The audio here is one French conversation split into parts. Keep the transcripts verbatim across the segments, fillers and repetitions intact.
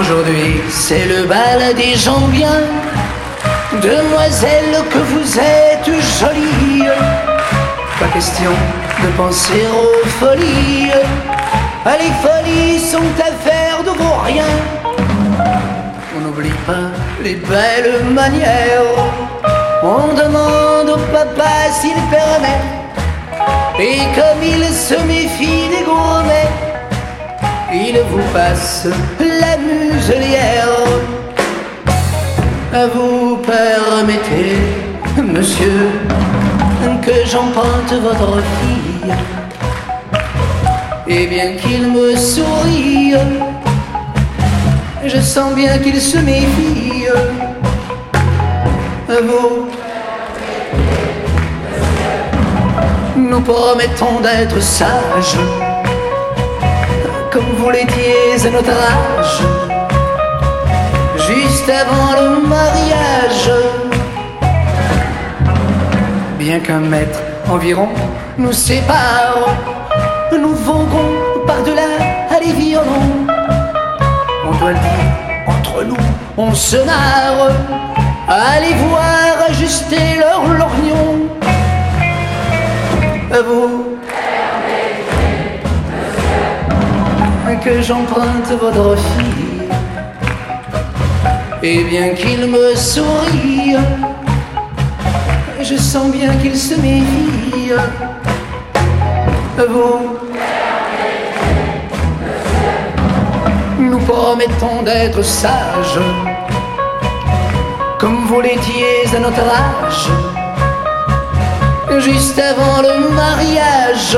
Aujourd'hui, c'est le bal des gens bien. Demoiselle, que vous êtes jolie. Pas question de penser aux folies. Les folies sont affaires de vos riens. On n'oublie pas les belles manières. On demande au papa s'il permet. Et comme il se méfie des gourmets, il vous passe la muselière. Vous permettez, monsieur, que j'emprunte votre fille. Et bien qu'il me sourie, je sens bien qu'il se méfie. Vous, nous promettons d'être sages, comme vous l'étiez à notre âge, juste avant le mariage. Bien qu'un mètre environ nous sépare, nous voguons par-delà les violons. On doit le dire, entre nous, on se marre. Allez voir ajuster leur lorgnon. Vous, que j'emprunte votre fille. Et bien qu'il me sourie, je sens bien qu'il se méfie. Vous, nous promettons d'être sages, comme vous l'étiez à notre âge, juste avant le mariage.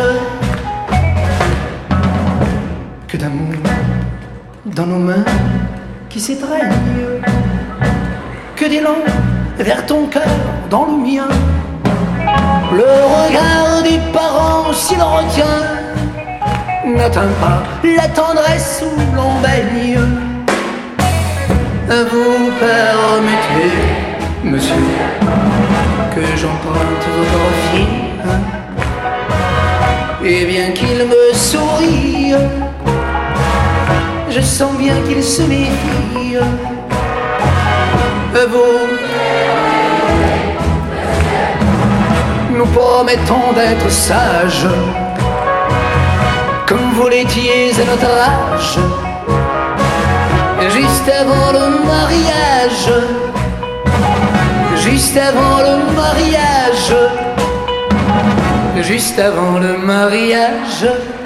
Que d'amour dans nos mains qui s'étreignent, que d'élan vers ton cœur dans le mien. Le regard des parents, s'il retient, n'atteint pas la tendresse où l'on baigne. Vous permettez, monsieur, que j'emprunte votre fille. Et bien qu'il me sourie, je sens bien qu'il se méfie. Vous, nous promettons d'être sages, comme vous l'étiez à notre âge, juste avant le mariage, juste avant le mariage, juste avant le mariage.